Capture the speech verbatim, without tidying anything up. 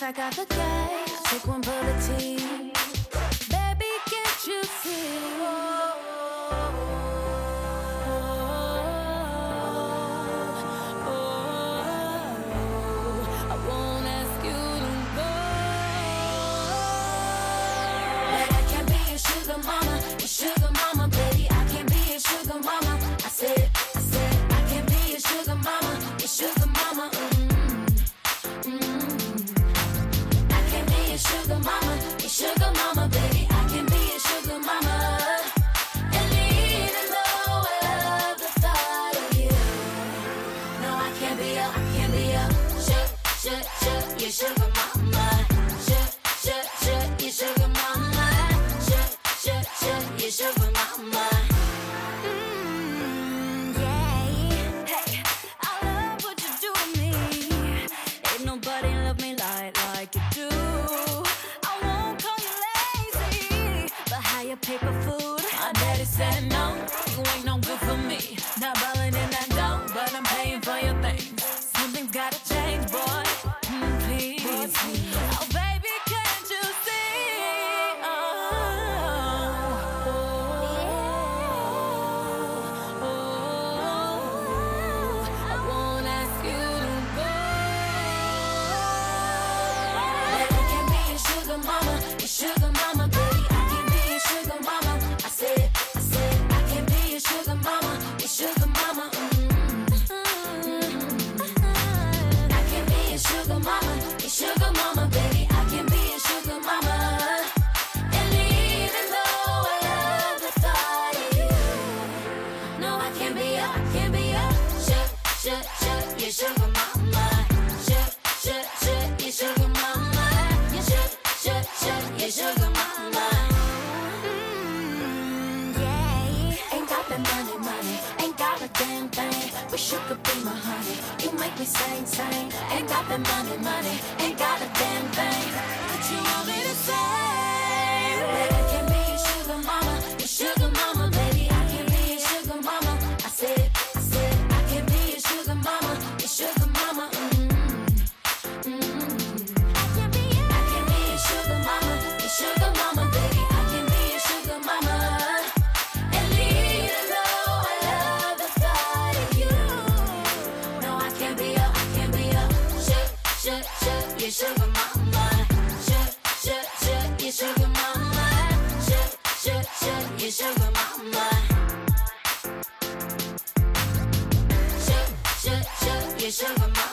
once I got the gas, take one for the team. Baby, can't you see? Oh, oh, oh, oh, I won't ask you to go. But I can't be your sugar mama, your sugar mama, baby. I can't be your sugar mama. I said, I said, I can't be your sugar mama, your sugar mama. Mm-hmm. Mm-hmm. I can't be your sugar mama, your sugar mama, baby. I can be your sugar mama. And even though I love the thought of you, no, I can't be your, I can't be your sugar, sugar, sugar, your sugar mama. Sugar, sugar, sugar, your sugar mama. Sugar, sugar, sugar, your sugar mama. Mm, yeah. Hey, I love what you do to me. Ain't nobody love me like, like you do. I won't call you lazy, but how you pay for food? My daddy said no, you ain't no good for me. Not ballin' in that dough, but I'm paying for your things. Something's gotta change, boy. Mm, please. Oh, baby, can't you see? Oh, oh, oh, oh, I won't ask you to go. But I can be your sugar mama, your sugar mama, baby. I can be your sugar mama. I said, I said, I can be your sugar mama, your sugar mama. Mm-hmm. I can be your sugar mama, your sugar mama, baby. I can be your sugar mama. And even though I love the thought of you, no, I can't be your, I can't be your sugar, sugar, sugar, your sugar mama. Sugar, sugar, sugar, your sugar mama. Your sugar, sugar, sugar, your sugar mama. Mm, yeah. Ain't got that money, money, ain't got a damn thing. Wish you could be my honey, you make me sing, sing. Ain't got that money, money, ain't got a damn thing. But you want me to say, but I can be your sugar mama, your sugar mama, baby. I can be your sugar mama. I said, I said, I can be your sugar mama, your sugar mama. Mm-hmm. Mm-hmm. I can be your, I can be your sugar mama, your sugar mama, baby. I can be your sugar mama. And even though I love the thought of you, no, I can't be your, I can't be your sugar, sugar, sugar, your sugar mama. Sugar, sugar, sugar, your sugar mama. Sugar, sugar, sugar, your sugar mama. Sugar, sugar, sugar, your sugar mama.